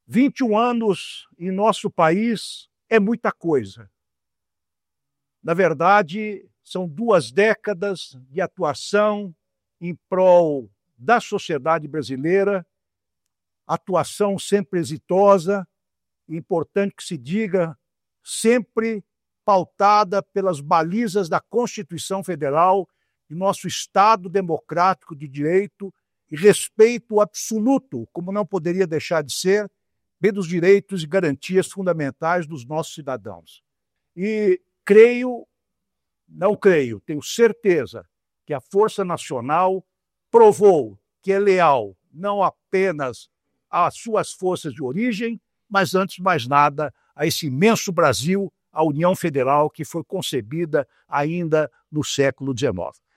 21 anos em nosso país é muita coisa. Na verdade, são 2 décadas de atuação em prol da sociedade brasileira, atuação sempre exitosa, importante que se diga, sempre pautada pelas balizas da Constituição Federal e nosso Estado democrático de direito e respeito absoluto, como não poderia deixar de ser, pelos direitos e garantias fundamentais dos nossos cidadãos. E tenho certeza que a Força Nacional provou que é leal não apenas às suas forças de origem, mas, antes de mais nada, a esse imenso Brasil, a União Federal, que foi concebida ainda no século XIX.